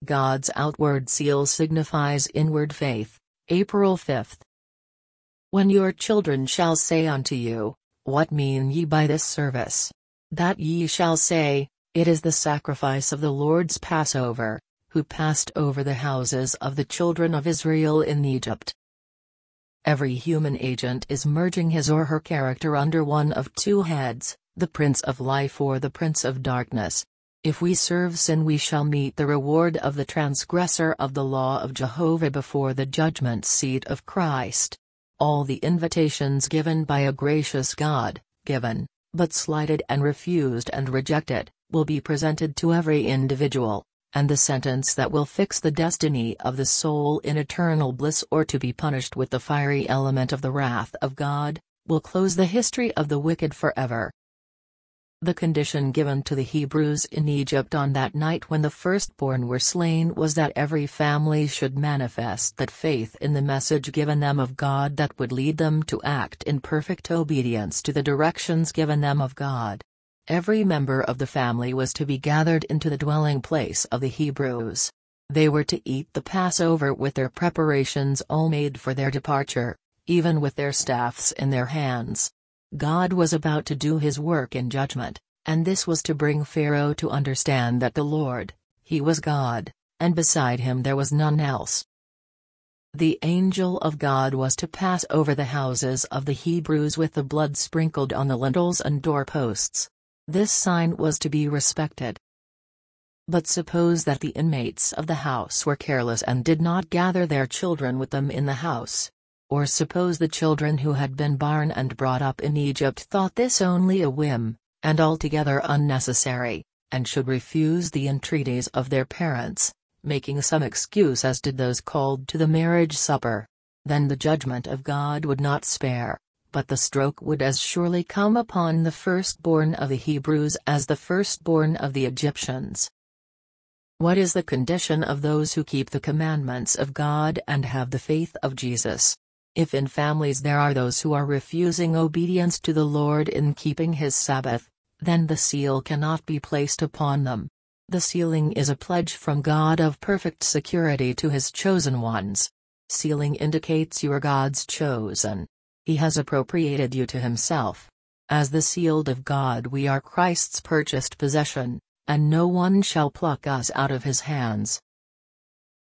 God's outward seal signifies inward faith. April 5. When your children shall say unto you, What mean ye by this service? That ye shall say, It is the sacrifice of the Lord's Passover, who passed over the houses of the children of Israel in Egypt. Every human agent is merging his or her character under one of two heads, the Prince of Life or the Prince of Darkness. If we serve sin, we shall meet the reward of the transgressor of the law of Jehovah before the judgment seat of Christ. All the invitations given by a gracious God, given, but slighted and refused and rejected, will be presented to every individual, and the sentence that will fix the destiny of the soul in eternal bliss or to be punished with the fiery element of the wrath of God, will close the history of the wicked forever. The condition given to the Hebrews in Egypt on that night when the firstborn were slain was that every family should manifest that faith in the message given them of God that would lead them to act in perfect obedience to the directions given them of God. Every member of the family was to be gathered into the dwelling place of the Hebrews. They were to eat the Passover with their preparations all made for their departure, even with their staffs in their hands. God was about to do his work in judgment, and this was to bring Pharaoh to understand that the Lord, he was God, and beside him there was none else. The angel of God was to pass over the houses of the Hebrews with the blood sprinkled on the lintels and doorposts. This sign was to be respected. But suppose that the inmates of the house were careless and did not gather their children with them in the house. Or suppose the children who had been born and brought up in Egypt thought this only a whim, and altogether unnecessary, and should refuse the entreaties of their parents, making some excuse as did those called to the marriage supper. Then the judgment of God would not spare, but the stroke would as surely come upon the firstborn of the Hebrews as the firstborn of the Egyptians. What is the condition of those who keep the commandments of God and have the faith of Jesus? If in families there are those who are refusing obedience to the Lord in keeping his Sabbath, then the seal cannot be placed upon them. The sealing is a pledge from God of perfect security to his chosen ones. Sealing indicates you are God's chosen. He has appropriated you to himself. As the sealed of God we are Christ's purchased possession, and no one shall pluck us out of his hands.